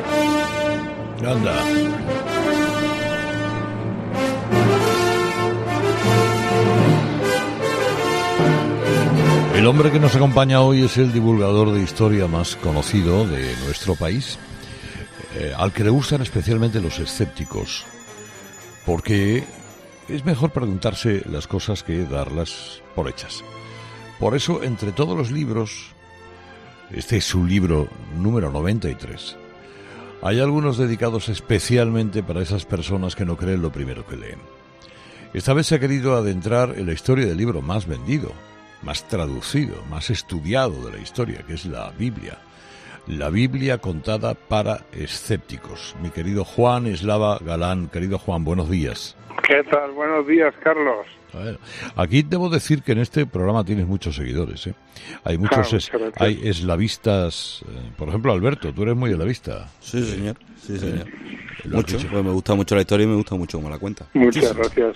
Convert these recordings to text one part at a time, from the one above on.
Anda. El hombre que nos acompaña hoy es el divulgador de historia más conocido de nuestro país, al que le gustan especialmente los escépticos, porque es mejor preguntarse las cosas que darlas por hechas. Por eso, entre todos los libros, este es su libro número 93, hay algunos dedicados especialmente para esas personas que no creen lo primero que leen. Esta vez se ha querido adentrar en la historia del libro más vendido, más traducido, más estudiado de la historia, que es la Biblia. La Biblia contada para escépticos. Mi querido Juan Eslava Galán. Querido Juan, buenos días. ¿Qué tal? Buenos días, Carlos. Bueno, aquí debo decir que en este programa tienes muchos seguidores, ¿eh? Hay muchos hay eslavistas, por ejemplo, Alberto, tú eres muy eslavista. Sí, señor. Sí, señor. Mucho, pues me gusta mucho la historia y me gusta mucho cómo la cuenta. Muchas gracias.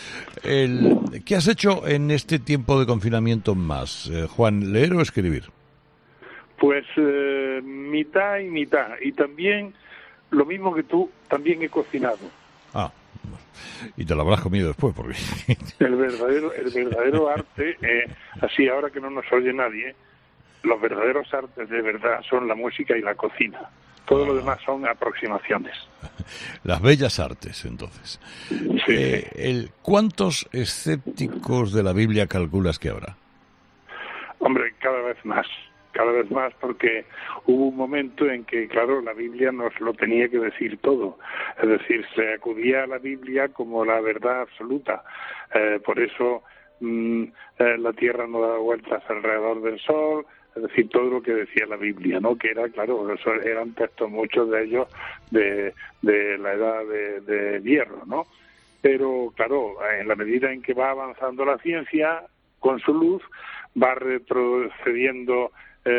¿Qué has hecho en este tiempo de confinamiento más, Juan? ¿Leer o escribir? Pues mitad y mitad. Y también, lo mismo que tú, también he cocinado. Ah, y te lo habrás comido después, porque... El verdadero arte, así ahora que no nos oye nadie, los verdaderos artes de verdad son la música y la cocina. Todo lo demás son aproximaciones. Las bellas artes, entonces. Sí. ¿Cuántos escépticos de la Biblia calculas que habrá? Hombre, cada vez más, porque hubo un momento en que, claro, la Biblia nos lo tenía que decir todo. Es decir, se acudía a la Biblia como la verdad absoluta. Por eso la tierra no da vueltas alrededor del sol. Es decir, todo lo que decía la Biblia, ¿no? Que era, claro, eran textos, muchos de ellos, de la edad de hierro, ¿no? Pero, claro, en la medida en que va avanzando la ciencia, con su luz, va retrocediendo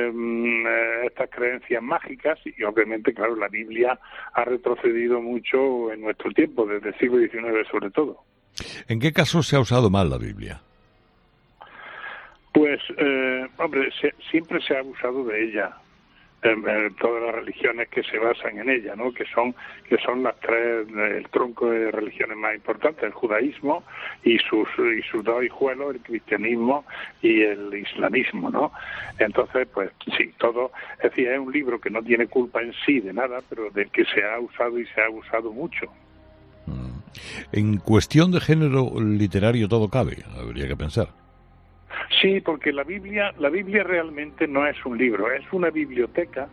estas creencias mágicas y, obviamente, claro, la Biblia ha retrocedido mucho en nuestro tiempo, desde el siglo XIX sobre todo. ¿En qué casos se ha usado mal la Biblia? Pues, hombre, siempre se ha abusado de ella, en todas las religiones que se basan en ella, ¿no? Que son las tres, el tronco de religiones más importantes, el judaísmo y sus dos hijuelos, el cristianismo y el islamismo, ¿no? Entonces, pues sí, todo, es decir, es un libro que no tiene culpa en sí de nada, pero del que se ha usado y se ha abusado mucho. En cuestión de género literario todo cabe, habría que pensar. Sí, porque la Biblia realmente no es un libro, es una biblioteca.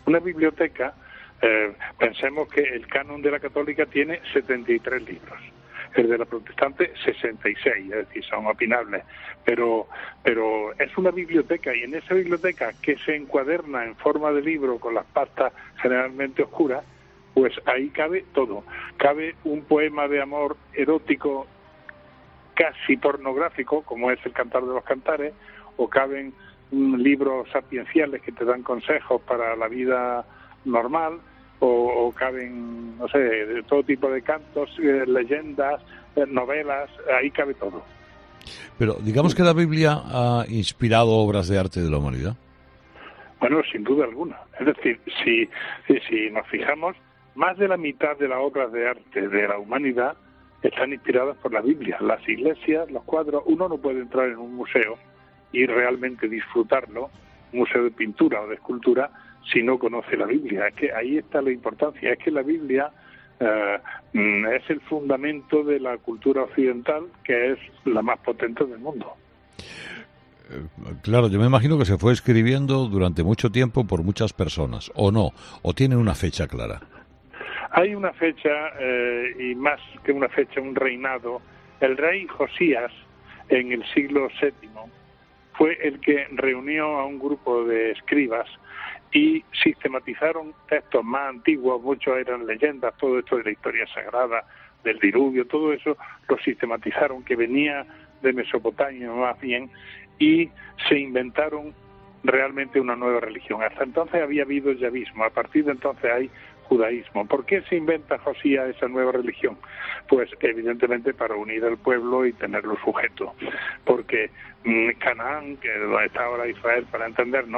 Pensemos que el canon de la católica tiene 73 libros, el de la protestante 66, es decir, son opinables, pero es una biblioteca, y en esa biblioteca, que se encuaderna en forma de libro con las pastas generalmente oscuras, pues ahí cabe todo. Cabe un poema de amor erótico casi pornográfico, como es el Cantar de los Cantares, o caben libros sapienciales que te dan consejos para la vida normal, o caben, no sé, de todo tipo de cantos, leyendas, novelas, ahí cabe todo. Pero digamos que la Biblia ha inspirado obras de arte de la humanidad. Bueno, sin duda alguna. Es decir, si nos fijamos, más de la mitad de las obras de arte de la humanidad están inspiradas por la Biblia. Las iglesias, los cuadros, uno no puede entrar en un museo y realmente disfrutarlo, un museo de pintura o de escultura, si no conoce la Biblia. Es que ahí está la importancia, es que la Biblia es el fundamento de la cultura occidental, que es la más potente del mundo. Claro, yo me imagino que se fue escribiendo durante mucho tiempo por muchas personas, ¿o no? ¿O tiene una fecha clara? Hay una fecha, y más que una fecha, un reinado. El rey Josías, en el siglo VII, fue el que reunió a un grupo de escribas y sistematizaron textos más antiguos, muchos eran leyendas, todo esto de la historia sagrada, del diluvio, todo eso lo sistematizaron, que venía de Mesopotamia más bien, y se inventaron realmente una nueva religión. Hasta entonces había habido yavismo, a partir de entonces hay judaísmo. ¿Por qué se inventa Josías esa nueva religión? Pues evidentemente para unir al pueblo y tenerlo sujeto, porque Canaán, que es donde está ahora Israel, para entendernos,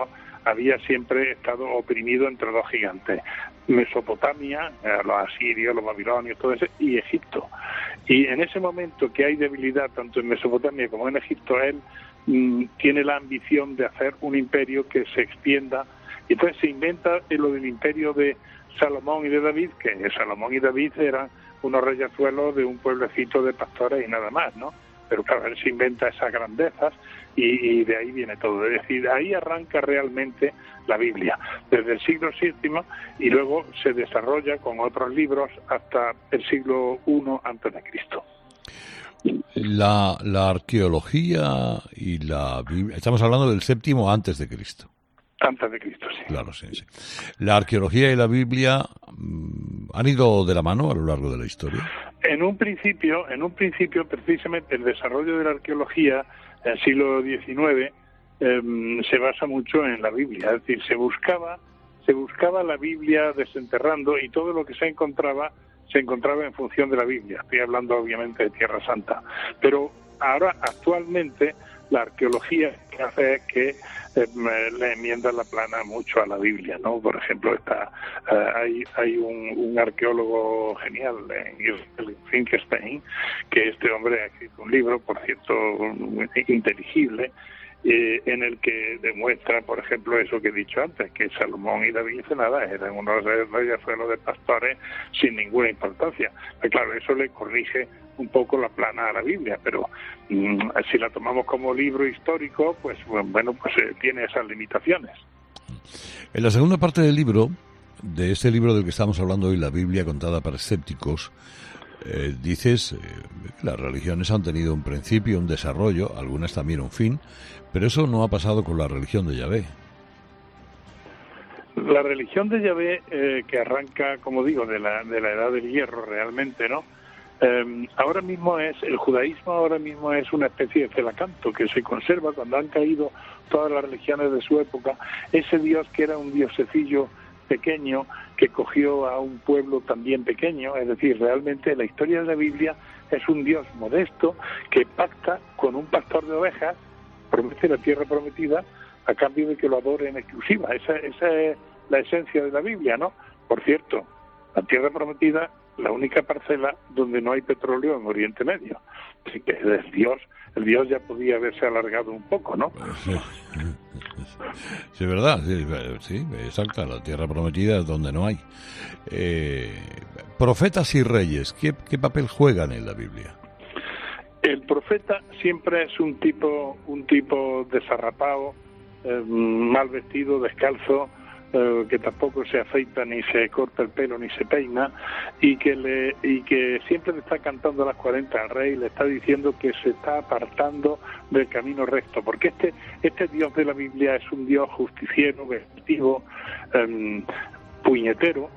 había siempre estado oprimido entre dos gigantes: Mesopotamia, los asirios, los babilonios, todo eso, y Egipto. Y en ese momento que hay debilidad tanto en Mesopotamia como en Egipto, él tiene la ambición de hacer un imperio que se extienda, y entonces se inventa lo del imperio de Salomón y de David, que Salomón y David eran unos reyezuelos de un pueblecito de pastores y nada más, ¿no? Pero claro, él se inventa esas grandezas y de ahí viene todo. Es decir, ahí arranca realmente la Biblia, desde el siglo VII, y luego se desarrolla con otros libros hasta el siglo I antes de Cristo. La arqueología y la Biblia, estamos hablando del VII antes de Cristo. Antes de Cristo, sí. Claro, sí, sí. La arqueología y la Biblia han ido de la mano a lo largo de la historia. En un principio, precisamente el desarrollo de la arqueología en el siglo XIX se basa mucho en la Biblia. Es decir, se buscaba la Biblia desenterrando, y todo lo que se encontraba en función de la Biblia. Estoy hablando obviamente de Tierra Santa. Pero ahora, actualmente, la arqueología que hace es que le enmienda la plana mucho a la Biblia, ¿no? Por ejemplo, hay un arqueólogo genial en Finkelstein, que este hombre ha escrito un libro, por cierto, inteligible, en el que demuestra, por ejemplo, eso que he dicho antes, que Salomón y David eran unos reyezuelos de pastores sin ninguna importancia. Pero claro, eso le corrige un poco la plana a la Biblia, pero si la tomamos como libro histórico, pues bueno, pues tiene esas limitaciones. En la segunda parte del libro, de este libro del que estamos hablando hoy, La Biblia contada para escépticos, dices que las religiones han tenido un principio, un desarrollo, algunas también un fin, pero eso no ha pasado con la religión de Yahvé. La religión de Yahvé, que arranca, como digo, de la edad del hierro realmente, ¿no? Ahora mismo el judaísmo ahora mismo es una especie de celacanto que se conserva cuando han caído todas las religiones de su época. Ese Dios que era un diosecillo pequeño que cogió a un pueblo también pequeño, es decir, realmente la historia de la Biblia es un Dios modesto que pacta con un pastor de ovejas, promete la tierra prometida a cambio de que lo adore en exclusiva. Esa es la esencia de la Biblia, ¿no? Por cierto, la tierra prometida, la única parcela donde no hay petróleo en Oriente Medio. Así que el Dios ya podía haberse alargado un poco, ¿no? Sí, es verdad, sí, exacto, la tierra prometida es donde no hay. Profetas y reyes, ¿qué papel juegan en la Biblia? El profeta siempre es un tipo desarrapado, mal vestido, descalzo, que tampoco se afeita ni se corta el pelo ni se peina, y que siempre le está cantando a las 40 al rey, le está diciendo que se está apartando del camino recto, porque este Dios de la Biblia es un Dios justiciero, vestido, puñetero,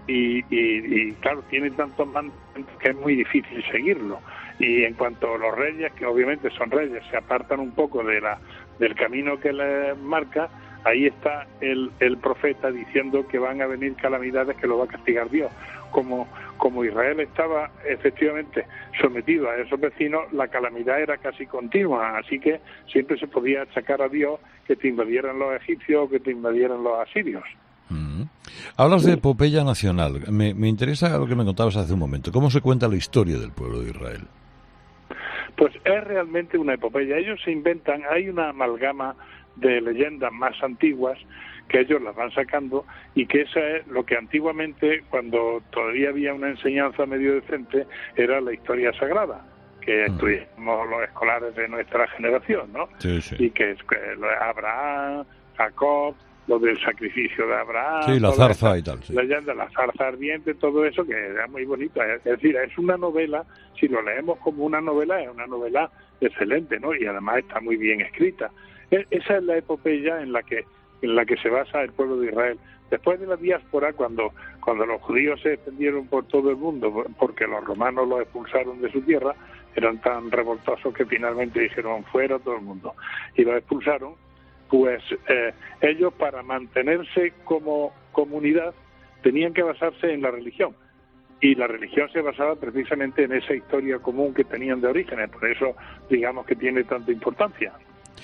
y claro, tiene tantos mandamientos que es muy difícil seguirlo. Y en cuanto a los reyes, que obviamente son reyes, se apartan un poco del camino que les marca, ahí está el profeta diciendo que van a venir calamidades que lo va a castigar Dios. Como Israel estaba efectivamente sometido a esos vecinos, la calamidad era casi continua, así que siempre se podía achacar a Dios que te invadieran los egipcios o que te invadieran los asirios. Hablas de epopeya nacional. Me interesa lo que me contabas hace un momento. ¿Cómo se cuenta la historia del pueblo de Israel? Pues es realmente una epopeya. Ellos se inventan, hay una amalgama de leyendas más antiguas que ellos las van sacando, y que eso es lo que antiguamente, cuando todavía había una enseñanza medio decente, era la historia sagrada, que estudiamos los escolares de nuestra generación, ¿no? Sí, sí. Y que es lo de Abraham, Jacob, lo del sacrificio de Abraham, sí, la zarza y tal, sí. Leyenda, la zarza ardiente, todo eso, que era muy bonito. Es decir, es una novela, si lo leemos como una novela, es una novela excelente, ¿no? Y además está muy bien escrita. Esa es la epopeya en la que se basa el pueblo de Israel. Después de la diáspora, cuando los judíos se extendieron por todo el mundo, porque los romanos los expulsaron de su tierra, eran tan revoltosos que finalmente dijeron fuera todo el mundo, y los expulsaron. Pues ellos, para mantenerse como comunidad, tenían que basarse en la religión, y la religión se basaba precisamente en esa historia común que tenían de orígenes. Por eso digamos que tiene tanta importancia.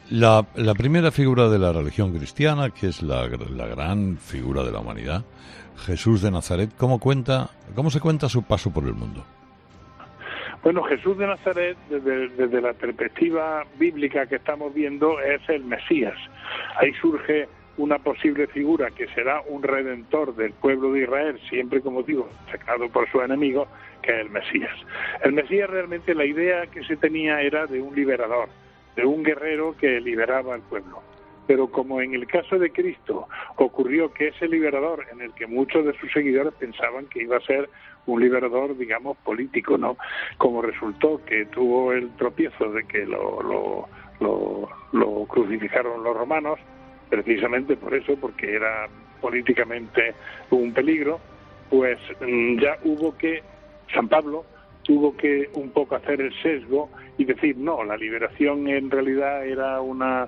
La primera figura de la religión cristiana, que es la gran figura de la humanidad, Jesús de Nazaret, ¿cómo se cuenta su paso por el mundo? Bueno, Jesús de Nazaret, desde la perspectiva bíblica que estamos viendo, es el Mesías. Ahí surge una posible figura que será un redentor del pueblo de Israel, siempre, como digo, sacado por sus enemigos, que es el Mesías. El Mesías, realmente la idea que se tenía era de un liberador, de un guerrero que liberaba al pueblo. Pero como en el caso de Cristo ocurrió que ese liberador, en el que muchos de sus seguidores pensaban que iba a ser un liberador, digamos, político, ¿no? Como resultó que tuvo el tropiezo de que lo crucificaron los romanos, precisamente por eso, porque era políticamente un peligro, pues ya San Pablo tuvo que un poco hacer el sesgo y decir, no, la liberación en realidad era una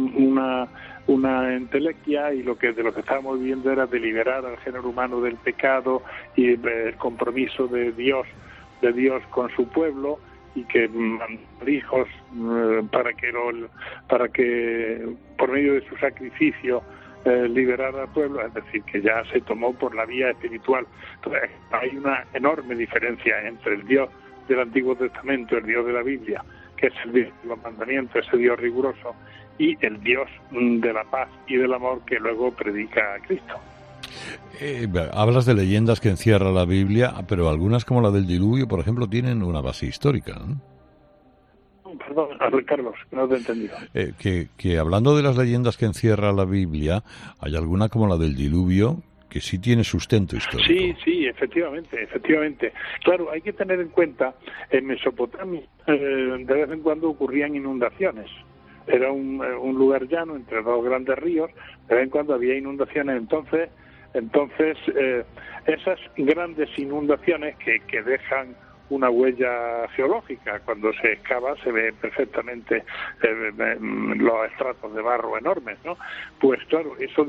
entelequia, y de lo que estábamos viendo era de liberar al género humano del pecado y el compromiso de Dios con su pueblo, y que mandó hijos para que por medio de su sacrificio liberara al pueblo, es decir, que ya se tomó por la vía espiritual. Entonces, hay una enorme diferencia entre el Dios del Antiguo Testamento, el Dios de la Biblia, que es el Dios de los mandamientos, ese Dios riguroso, y el Dios de la paz y del amor que luego predica a Cristo. Hablas de leyendas que encierra la Biblia, pero algunas, como la del diluvio, por ejemplo, tienen una base histórica, ¿no? Perdón, Carlos, no te he entendido. Que hablando de las leyendas que encierra la Biblia, hay alguna como la del diluvio que sí tiene sustento histórico. Sí, efectivamente. Claro, hay que tener en cuenta, en Mesopotamia de vez en cuando ocurrían inundaciones. Era un lugar llano entre dos grandes ríos, de vez en cuando había inundaciones. Entonces esas grandes inundaciones que dejan una huella geológica, cuando se excava se ve perfectamente los estratos de barro enormes, ¿no? Pues claro, eso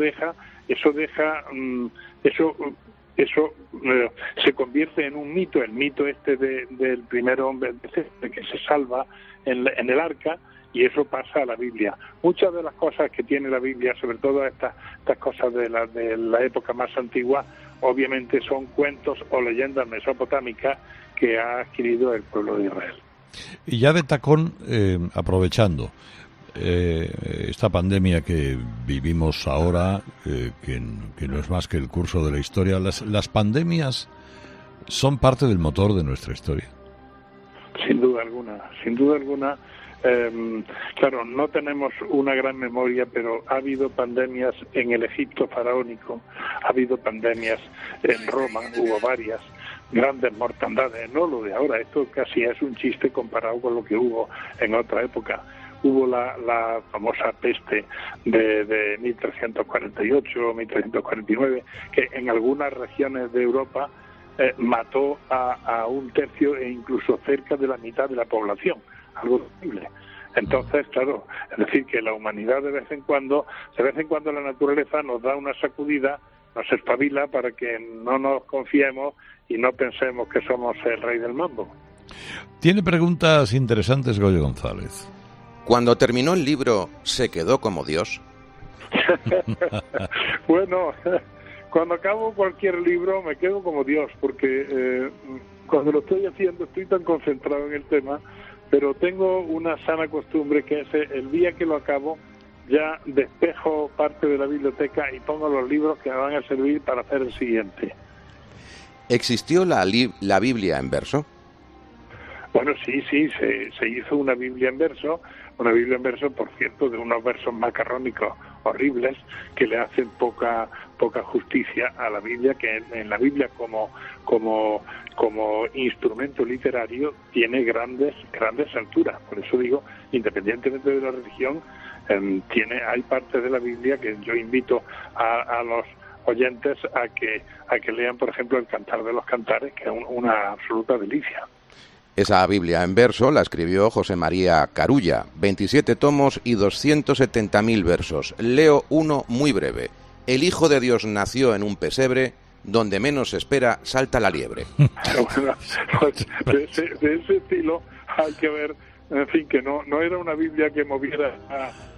se convierte en un mito, el mito del primer hombre que se salva en el arca, y eso pasa a la Biblia. Muchas de las cosas que tiene la Biblia, sobre todo estas cosas de la época más antigua, obviamente son cuentos o leyendas mesopotámicas que ha adquirido el pueblo de Israel. Y ya de tacón, aprovechando esta pandemia que vivimos ahora, que no es más que el curso de la historia, las pandemias son parte del motor de nuestra historia. Sin duda alguna. Claro, no tenemos una gran memoria, pero ha habido pandemias en el Egipto faraónico, ha habido pandemias en Roma, hubo varias grandes mortandades, no lo de ahora, esto casi es un chiste comparado con lo que hubo en otra época. Hubo la famosa peste de 1348 o 1349, que en algunas regiones de Europa mató a un tercio e incluso cerca de la mitad de la población, algo terrible. Entonces, claro, es decir, que la humanidad de vez en cuando la naturaleza nos da una sacudida, nos espabila para que no nos confiemos y no pensemos que somos el rey del mambo. Tiene preguntas interesantes Goyo González. Cuando terminó el libro, ¿se quedó como Dios? Bueno, cuando acabo cualquier libro me quedo como Dios, porque cuando lo estoy haciendo estoy tan concentrado en el tema, pero tengo una sana costumbre que es el día que lo acabo, ya despejo parte de la biblioteca y pongo los libros que me van a servir para hacer el siguiente. ¿Existió la Biblia en verso? Bueno, sí, se hizo una Biblia en verso, por cierto, de unos versos macarrónicos horribles que le hacen poca justicia a la Biblia, que en la Biblia como instrumento literario tiene grandes alturas. Por eso digo, independientemente de la religión, hay partes de la Biblia que yo invito a los oyentes a que lean, por ejemplo, el Cantar de los Cantares, que es una absoluta delicia. Esa Biblia en verso la escribió José María Carulla, 27 tomos y 270.000 versos. Leo uno muy breve. El Hijo de Dios nació en un pesebre, donde menos se espera salta la liebre. Bueno, pues de ese estilo hay que ver, en fin, que no era una Biblia que moviera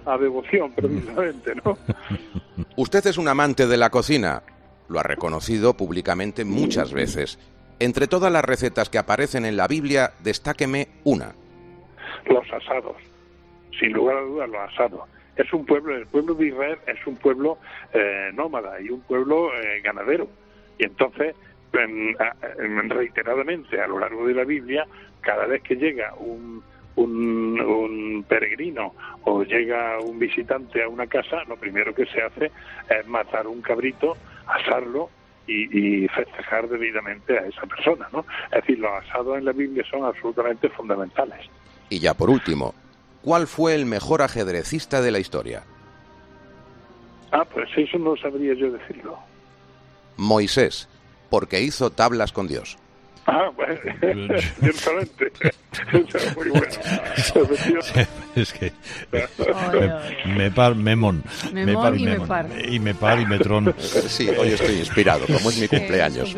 a devoción, precisamente, ¿no? Usted es un amante de la cocina, lo ha reconocido públicamente muchas veces. Entre todas las recetas que aparecen en la Biblia, destáqueme una. Los asados, sin lugar a dudas los asados. Es un pueblo, el pueblo de Israel es un pueblo nómada y un pueblo ganadero. Y entonces, reiteradamente a lo largo de la Biblia, cada vez que llega un peregrino o llega un visitante a una casa, lo primero que se hace es matar un cabrito, asarlo y festejar debidamente a esa persona, ¿no? Es decir, los asados en la Biblia son absolutamente fundamentales. Y ya por último, ¿cuál fue el mejor ajedrecista de la historia? Pues eso no sabría yo decirlo. Moisés, porque hizo tablas con Dios. Bueno, ciertamente. Eso es muy bueno. Es que me par y metrón. Sí, hoy estoy inspirado, como es mi cumpleaños.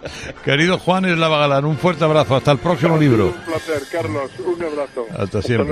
Querido Juan Eslava Galán, un fuerte abrazo. Hasta el próximo libro. Un placer, Carlos. Un abrazo. Hasta siempre.